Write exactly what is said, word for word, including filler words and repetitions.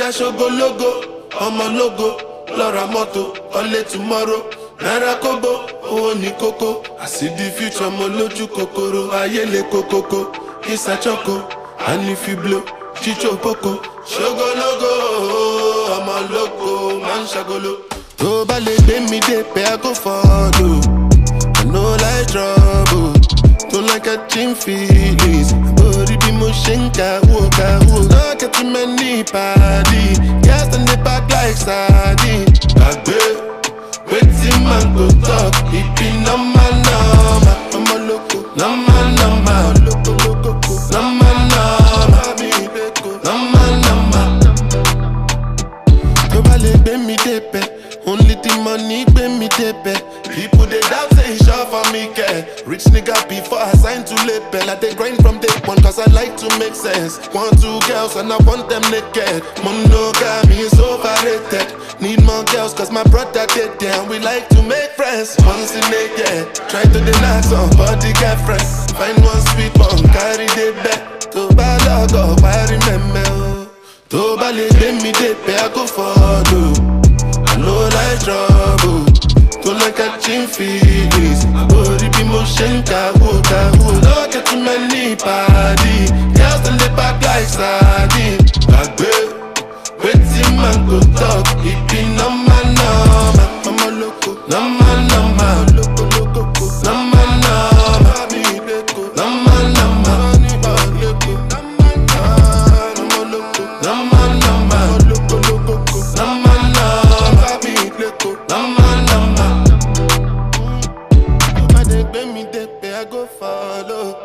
Oya shogo logo, ọmọ logo, lọ́ra mọ́tò, ọlé tomorrow. Naira kobo, owó ní kókó. I see the future, mo lójú kòkòrò. Ayé le kókókó, Isa Choco. And if you blow, Chicho Poco. Shogo logo, ọmọ logo, man shagolo. Tó bá lè gbé mi dé pé I go follow. I no like trouble, don't like catching feelings. Body be mo ṣe ń kàwó kàwó. No get too many party, girls in the back like sardine. Gbàgbé, wetin man go talk, it be normal normal. Ọmọ lóko, normal normal. Lóko lóko, normal normal. Normal normal. Tó bá lè gbé mi dé pẹ́, only the money gbé mi dé pẹ́. People they doubt say he sure for me care. Rich nigga before I sign to label. I they grind from day one cause I like to make sense. Want two girls and I want them naked. Monogamy is overrated. Need more girls cause my brother did there. We like to make friends once in a year. Try to deny somebody get friends. Find one sweet one, carry the bed. To buy log up, I remember. To buy le give me the pay, I go follow. I know like trouble, don't like catching feelings. Body be mo ṣe ń kàwó kàwó. Don't get too many party, girls in the back like sardine. Gbàgbé, wetin man go talk, it be normal normal. Ọmọ lóko, normal normal. Lóko lóko, normal normal. Normal normal. Ọmọ lóko, normal normal. Lóko lóko, normal normal. Normal normal. If I dey gbé mi dé pé I go follow.